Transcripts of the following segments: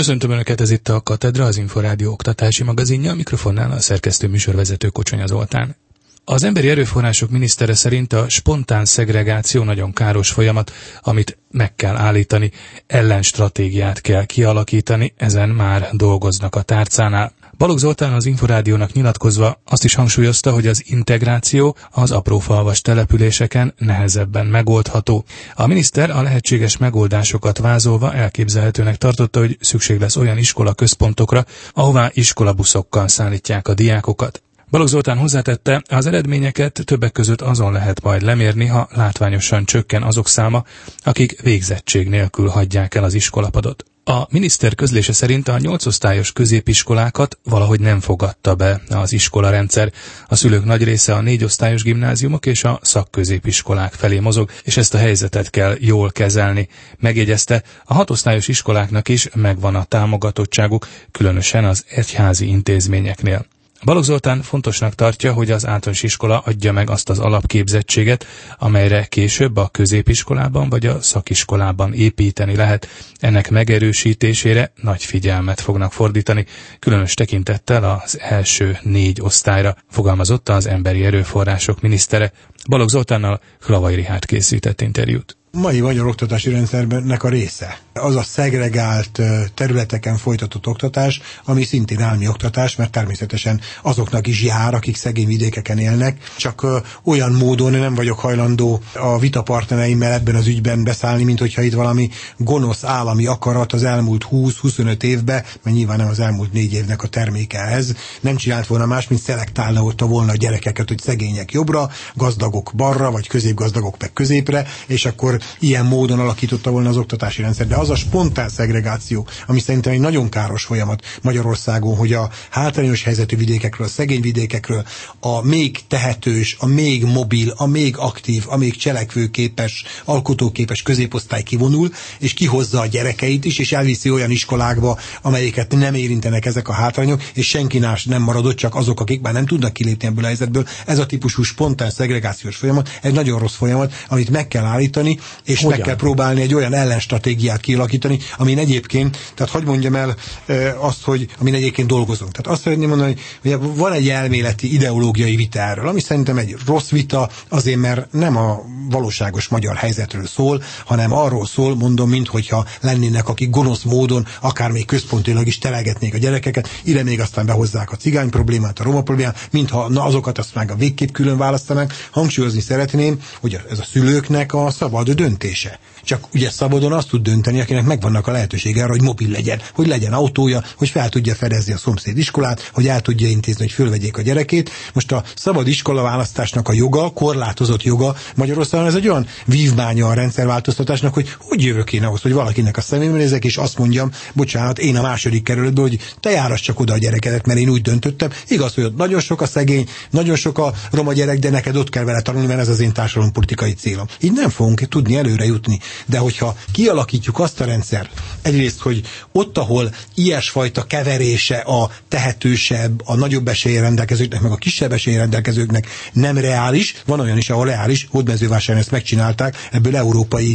Köszöntöm Önöket, ez itt a Katedra, az Inforádió oktatási magazinja, a mikrofonnál a szerkesztő műsorvezető Kocsonya Zoltán. Az Emberi Erőforrások minisztere szerint a spontán szegregáció nagyon káros folyamat, amit meg kell állítani, ellenstratégiát kell kialakítani, ezen már dolgoznak a tárcánál. Balogh Zoltán az Inforádiónak nyilatkozva azt is hangsúlyozta, hogy az integráció az aprófalvas településeken nehezebben megoldható. A miniszter a lehetséges megoldásokat vázolva elképzelhetőnek tartotta, hogy szükség lesz olyan iskolaközpontokra, ahová iskolabuszokkal szállítják a diákokat. Balogh Zoltán hozzátette, az eredményeket többek között azon lehet majd lemérni, ha látványosan csökken azok száma, akik végzettség nélkül hagyják el az iskolapadot. A miniszter közlése szerint a 8 osztályos középiskolákat valahogy nem fogadta be az iskolarendszer. A szülők nagy része a 4 osztályos gimnáziumok és a szakközépiskolák felé mozog, és ezt a helyzetet kell jól kezelni. Megjegyezte, a 6 osztályos iskoláknak is megvan a támogatottságuk, különösen az egyházi intézményeknél. Balogh Zoltán fontosnak tartja, hogy az általános iskola adja meg azt az alapképzettséget, amelyre később a középiskolában vagy a szakiskolában építeni lehet. Ennek megerősítésére nagy figyelmet fognak fordítani, különös tekintettel az első 4 osztályra, fogalmazott az Emberi Erőforrások minisztere. Balogh Zoltánnal Hlavai Rihárd készített interjút. Mai magyar oktatási rendszernek a része. Az a szegregált területeken folytatott oktatás, ami szintén állami oktatás, mert természetesen azoknak is jár, akik szegény vidékeken élnek. Csak olyan módon nem vagyok hajlandó a vitapartnereimmel ebben az ügyben beszállni, mint hogyha itt valami gonosz állami akarat az elmúlt 20-25 évben, mert nyilván nem az elmúlt 4 évnek a terméke ez, nem csinált volna más, mint szelektálna volna a gyerekeket, hogy szegények jobbra, gazdagok balra, vagy középgazdagok meg középre, és akkor ilyen módon alakította volna az oktatási rendszer. De az a spontán szegregáció, ami szerintem egy nagyon káros folyamat Magyarországon, hogy a hátrányos helyzetű vidékekről, a szegény vidékekről a még tehetős, a még mobil, a még aktív, a még cselekvőképes, alkotóképes középosztály kivonul, és kihozza a gyerekeit is, és elviszi olyan iskolákba, amelyeket nem érintenek ezek a hátrányok, és senki más nem maradott, csak azok, akik már nem tudnak kilépni ebből a helyzetből. Ez a típusú spontán szegregációs folyamat, egy nagyon rossz folyamat, amit meg kell állítani, és hogyan? Meg kell próbálni egy olyan ellenstratégiát kialakítani, amin egyébként, tehát hadd mondjam el azt, hogy amin egyébként dolgozunk. Tehát azt szeretném mondani, hogy van egy elméleti ideológiai vita erről, ami szerintem egy rossz vita, azért mert nem a valóságos magyar helyzetről szól, hanem arról szól, mondom, minthogyha lennének, akik gonosz módon, akár még központilag is telegetnék a gyerekeket, ide még aztán behozzák a cigány problémát, a roma problémát, mintha azokat azt meg a végképp külön választanák. Hangsúlyozni szeretném, hogy ez a szülőknek a szabad döntése. Csak ugye szabadon azt tud dönteni, akinek megvannak a lehetősége arra, hogy mobil legyen, hogy legyen autója, hogy fel tudja fedezni a szomszéd iskolát, hogy el tudja intézni, hogy fölvegyék a gyerekét. Most a szabad iskola választásnak a joga, korlátozott joga Magyarországon, ez egy olyan vívmánya a rendszerváltoztatásnak, hogy jövök én ahhoz, hogy valakinek a szemébe nézek, és azt mondjam, bocsánat, én a második kerületből, hogy te járass csak oda a gyerekedet, mert én úgy döntöttem. Igaz, hogy ott nagyon sok a szegény, nagyon sok a roma gyerek, de neked ott kell vele tanulni, mert ez az én társadalompolitikai célom. Így nem fogunk tudni előre jutni. De hogyha kialakítjuk azt a rendszert, egyrészt, hogy ott, ahol ilyesfajta keverése a tehetősebb, a nagyobb eséllyel rendelkezőknek, meg a kisebb eséllyel rendelkezőknek nem reális, van olyan is, ahol reális, Hódmezővásáron ezt megcsinálták, ebből európai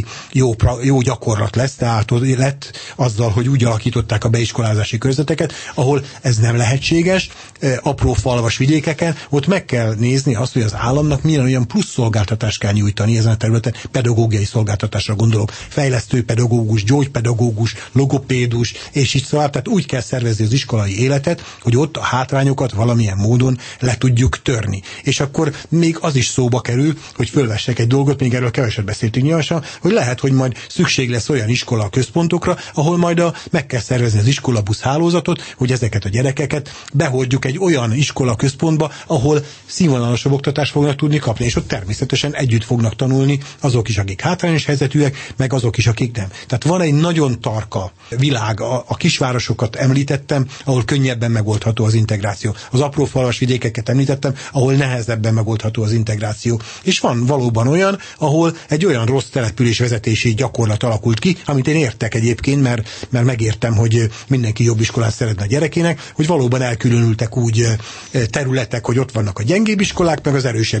jó gyakorlat lesz, tehát lett azzal, hogy úgy alakították a beiskolázási körzeteket, ahol ez nem lehetséges, apró falvas vidékeken, ott meg kell nézni azt, hogy az államnak milyen olyan plusz szolgáltatást kell nyújtani ezen a területen, pedagógiai szolgáltatásra gondolok, fejlesztő pedagógus, gyógypedagógus, logopédus, és így szóval, tehát úgy kell szervezni az iskolai életet, hogy ott a hátrányokat valamilyen módon le tudjuk törni. És akkor még az is szóba kerül, hogy fölvessek egy dolgot, még erről keveset beszéltünk nyilvánosan, hogy lehet, hogy majd szükség lesz olyan iskola központokra, ahol majd meg kell szervezni az iskolabusz hálózatot, hogy ezeket a gyerekeket behordjuk egy olyan iskola központba, ahol színvonalasabb oktatást fognak tudni kapni, és ott természetesen együtt fognak tanulni azok is, akik hátrányos helyzetűek, meg azok is, akik nem. Tehát van egy nagyon tarka világ, a kisvárosokat említettem, ahol könnyebben megoldható az integráció. Az aprófalvas vidékeket említettem, ahol nehezebben megoldható az integráció. És van valóban olyan, ahol egy olyan rossz településvezetési gyakorlat alakult ki, amit én értek egyébként, mert megértem, hogy mindenki jobb iskolát szeretne a gyerekének, hogy valóban elkülönültek úgy területek, hogy ott vannak a gyengébb iskolák, meg az erősebb iskolák,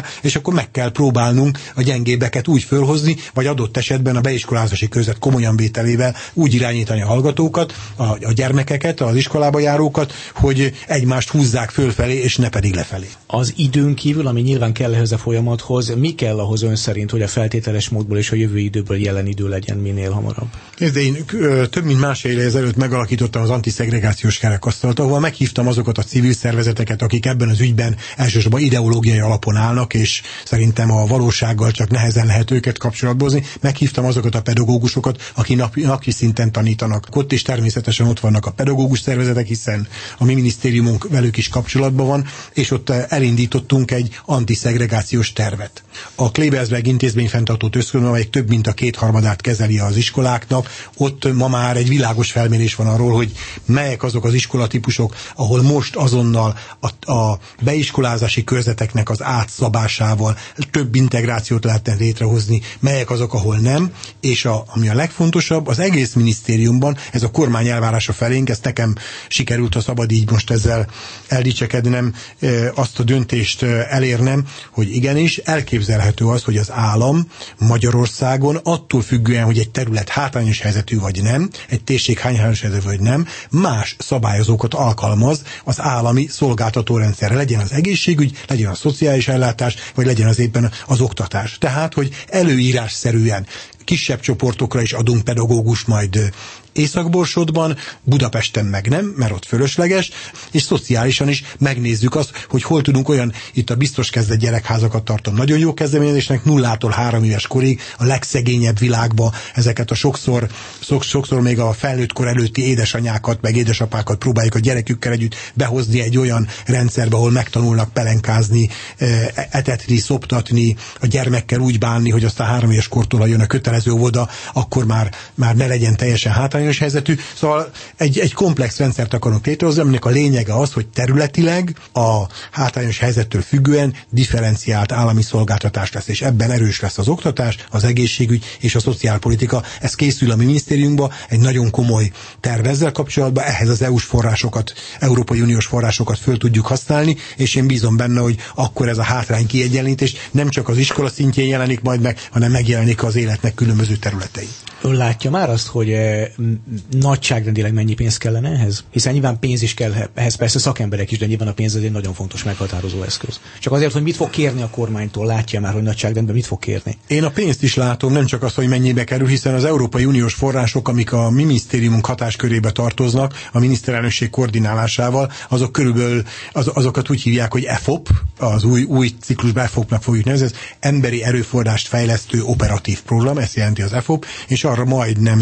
és akkor meg kell próbálnunk a gyengébbeket úgy fölhozni, vagy adott esetben a beiskolázási körzet komolyan vételével úgy irányítani a hallgatókat, a gyermekeket, az iskolába járókat, hogy egymást húzzák fölfelé, és ne pedig lefelé. Az időn kívül, ami nyilván kell ehhez a folyamathoz, mi kell ahhoz ön szerint, hogy a feltételes módból és a jövő időből jelen idő legyen minél hamarabb? Nézd, én több mint másfél évvel ezelőtt megalakítottam az antiszegregációs kerekasztalt, ahol meghívtam azokat a civil szervezeteket, akik ebben az ügyben elsősorban ideológiai alapon állnak, és szerintem a valósággal csak nehezen lehet őket kapcsolatba hozni. Meghívtam azokat a pedagógusokat, akik napi szinten tanítanak. Ott is természetesen ott vannak a pedagógus szervezetek, hiszen a mi minisztériumunk velük is kapcsolatban van, és ott elindítottunk egy antiszegregációs tervet. A Klebersberg intézmény fenntartó központ, amelyik több mint a 2/3 kezeli az iskoláknak, ott ma már egy világos felmérés van arról, hogy melyek azok az iskolatípusok, ahol most azonnal a beiskolázási körzeteknek az átszabásával több integrációt lehetne létrehozni, melyek azok, ahol nem, és ami a legfontosabb, az egész minisztériumban, ez a kormány elvárása felénk, ezt nekem sikerült, ha szabad így most ezzel eldicsekednem, azt a döntést elérnem, hogy igenis elképzelhető az, hogy az állam Magyarországon attól függően, hogy egy terület hátrányos helyzetű vagy nem, egy térség hátrányos helyzetű vagy nem, más szabályozókat alkalmaz az állami szolgáltatórendszerre. Legyen az egészségügy, legyen a szociális ellátás, vagy legyen az éppen az oktatás. Tehát, hogy előírásszerűen kisebb csoportokra is adunk pedagógus majd Észak-Borsodban, Budapesten meg nem, mert ott fölösleges, és szociálisan is megnézzük azt, hogy hol tudunk olyan, itt a biztos kezdett gyerekházakat tartom nagyon jó kezdeményezésnek, 0-tól 3 éves korig a legszegényebb világba ezeket a sokszor még a felnőtt kor előtti édesanyákat, meg édesapákat próbáljuk a gyerekükkel együtt behozni egy olyan rendszerbe, ahol megtanulnak pelenkázni, etetni, szoptatni, a gyermekkel úgy bánni, hogy aztán 3 éves kortól, ha jön a kötelező óvoda, akkor már ne legyen teljesen hátrányos helyzetű. Szóval egy komplex rendszert akarunk létrehozni, aminek a lényege az, hogy területileg a hátrányos helyzettől függően differenciált állami szolgáltatás lesz, és ebben erős lesz az oktatás, az egészségügy és a szociálpolitika. Ez készül a mi minisztériumban, egy nagyon komoly terv ezzel kapcsolatban, ehhez az EU-s forrásokat, Európai Uniós forrásokat föl tudjuk használni, és én bízom benne, hogy akkor ez a hátrány kiegyenlítés nem csak az iskola szintjén jelenik majd meg, hanem megjelenik az életnek különböző területei. Ön látja már azt, hogy nagyságrendileg mennyi pénz kellene ehhez? Hiszen nyilván pénz is kell, ehhez persze szakemberek is, de nyilván a pénz egy nagyon fontos meghatározó eszköz. Csak azért, hogy mit fog kérni a kormánytól, látja már, hogy nagyságrendben mit fog kérni? Én a pénzt is látom, nem csak azt, hogy mennyibe kerül, hiszen az Európai Uniós források, amik a mi minisztériumunk hatáskörébe tartoznak, a miniszterelnökség koordinálásával, azok körülbelül azokat úgy hívják, hogy EFOP, az új ciklusban EFOP-nak fogjuk nevezni, emberi erőforrást fejlesztő operatív program, ezt jelenti az EFOP, és arra majdnem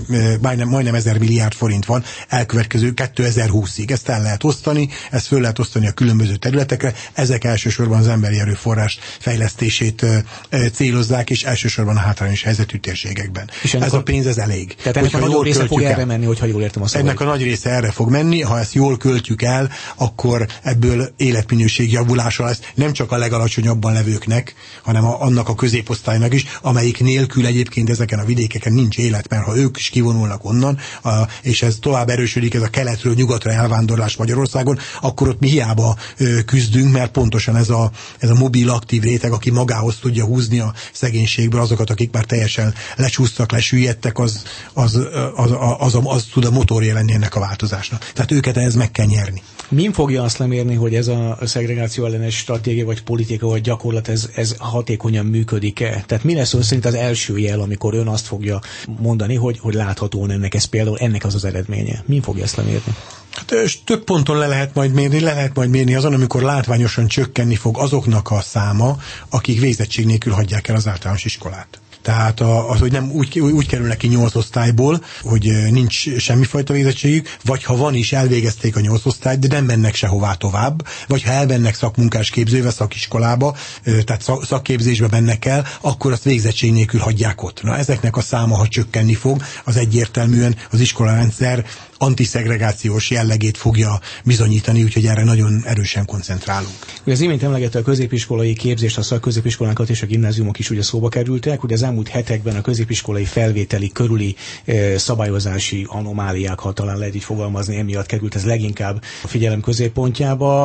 1000 milliárd forint van elkövetkező 2020-ig. Ezt el lehet osztani, ezt föl lehet osztani a különböző területekre, ezek elsősorban az emberi erőforrás fejlesztését célozzák, és elsősorban a hátrányos helyzetű térségekben. Ez a pénz, ez elég. Tehát ennek a nagy része fog erre menni, hogyha jól értem a szavait. Ennek a nagy része erre fog menni, ha ezt jól költjük el, akkor ebből életminőség javulása lesz, nem csak a legalacsonyabban levőknek, hanem annak a középosztálynak is, amelyik nélkül egyébként ezeken a vidékeken nincs élet, mert ha ők is kivonulnak onnan, és ez tovább erősödik, ez a keletről nyugatra elvándorlás Magyarországon, akkor ott mi hiába küzdünk, mert pontosan ez a mobil, aktív réteg, aki magához tudja húzni a szegénységből azokat, akik már teljesen lecsúsztak, lesüllyedtek, az tud a motorja lenni ennek a változásnak. Tehát őket ehhez meg kell nyerni. Min fogja azt lemérni, hogy ez a szegregáció ellenes stratégia, vagy politika, vagy gyakorlat, ez hatékonyan működik-e? Tehát mi lesz szerint az első jel, amikor ön azt fogja mondani, hogy láthatóan ennek az eredménye? Min fogja ezt lemérni? Hát, több ponton le lehet majd mérni azon, amikor látványosan csökkenni fog azoknak a száma, akik végzettség nélkül hagyják el az általános iskolát. Tehát az, hogy nem úgy kerülnek ki 8 osztályból, hogy nincs semmifajta végzettségük, vagy ha van is, elvégezték a 8 osztályt, de nem mennek sehová tovább, vagy ha elmennek szakmunkás képzőbe, szakiskolába, tehát szakképzésbe mennek el, akkor azt végzettség nélkül hagyják ott. Na, ezeknek a száma, ha csökkenni fog, az egyértelműen az iskolarendszer antiszegregációs jellegét fogja bizonyítani, úgyhogy erre nagyon erősen koncentrálunk. Ugye az imént emlegette a középiskolai képzést, a szakközépiskolákat és a gimnáziumok is ugye szóba kerültek, ugye az elmúlt hetekben a középiskolai felvételi körüli szabályozási anomáliák, ha talán lehet így fogalmazni, emiatt került ez leginkább a figyelem középpontjába.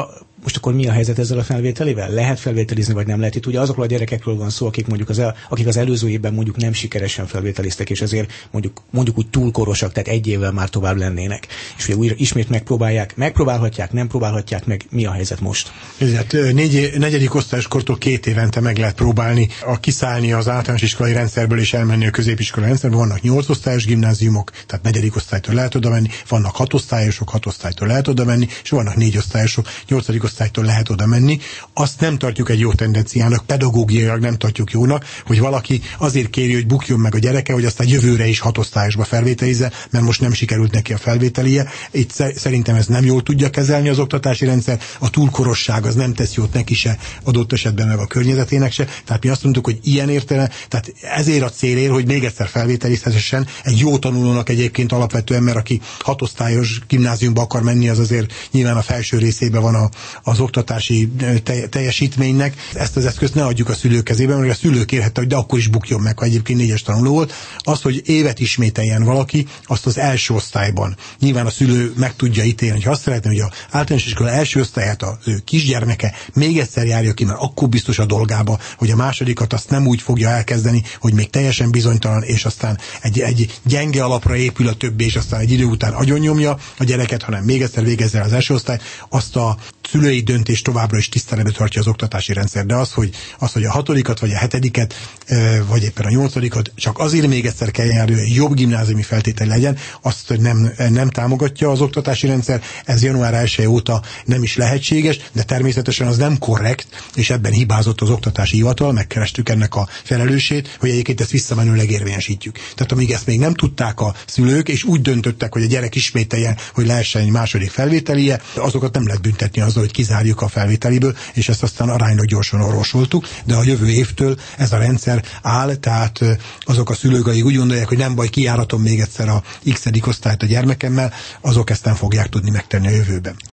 Most akkor mi a helyzet ezzel a felvételével? Lehet felvételizni, vagy nem lehet? Itt ugye azokról a gyerekekről van szó, akik mondjuk akik az előző évben mondjuk nem sikeresen felvételiztek, és ezért mondjuk úgy túlkorosak, tehát egy évvel már tovább lennének. És ugye újra ismét megpróbálhatják, nem próbálhatják meg. Mi a helyzet most? Ezért negyedik osztályos kortól 2 évente meg lehet próbálni kiszállni az általános iskolai rendszerből és elmenni a középiskolai rendszerből. Vannak 8 osztályos gimnáziumok, tehát 4. osztálytól lehet oda menni, vannak 6 osztályosok, 6 osztálytól lehet oda menni, és vannak 4 osztályosok, 8. osztálytól lehet oda menni. Azt nem tartjuk egy jó tendenciának, pedagógiailag nem tartjuk jónak, hogy valaki azért kéri, hogy bukjon meg a gyereke, hogy aztán jövőre is 6 osztályosba felvételizze, mert most nem sikerült neki a felvételie. Itt szerintem ez nem jól tudja kezelni az oktatási rendszer, a túlkorosság az nem tesz jót neki se, adott esetben meg a környezetének se. Tehát mi azt mondtuk, hogy ilyen értelem, tehát ezért a célért, hogy még egyszer felvételizhessen egy jó tanulónak egyébként alapvetően, mert aki 6 osztályos gimnáziumba akar menni, az azért nyilván a felső részében van az oktatási teljesítménynek. Ezt az eszközt ne adjuk a szülők kezébe, mert a szülők érhette, hogy de akkor is bukjon meg, ha egyébként 4-es tanuló volt. Az, hogy évet ismételjen valaki, azt az első osztályban. Nyilván a szülő meg tudja ítélni, hogy azt szeretné, hogy az általános iskola első osztályát az ő kisgyermeke még egyszer járja ki, mert akkor biztos a dolgába, hogy a másodikat azt nem úgy fogja elkezdeni, hogy még teljesen bizonytalan, és aztán egy gyenge alapra épül a többi, és aztán egy idő után agyonnyomja a gyereket, hanem még egyszer végezze az első osztályt, azt a szülői döntés továbbra is tiszteletbe tartja az oktatási rendszer, de az, hogy a 6. vagy a 7. vagy éppen a 8. csak azért még egyszer kell járni, hogy jobb gimnáziumi feltétel legyen, azt nem támogatja az oktatási rendszer, ez január 1 óta nem is lehetséges, de természetesen az nem korrekt, és ebben hibázott az oktatási hivatal, megkerestük ennek a felelősét, hogy egyébként ezt visszamenőleg érvényesítjük. Tehát amíg ezt még nem tudták a szülők, és úgy döntöttek, hogy a gyerek ismételjen, hogy lehessen egy második felvételie, azokat nem lehet büntetni azzal, hogy kizárjuk a felvételiből, és ezt aztán aránylag gyorsan orvosoltuk, de a jövő évtől ez a rendszer áll, tehát azok a szülők, akik úgy gondolják, hogy nem baj, kijáratom még egyszer a x. osztályt a gyermekemmel, azok ezt nem fogják tudni megtenni a jövőben.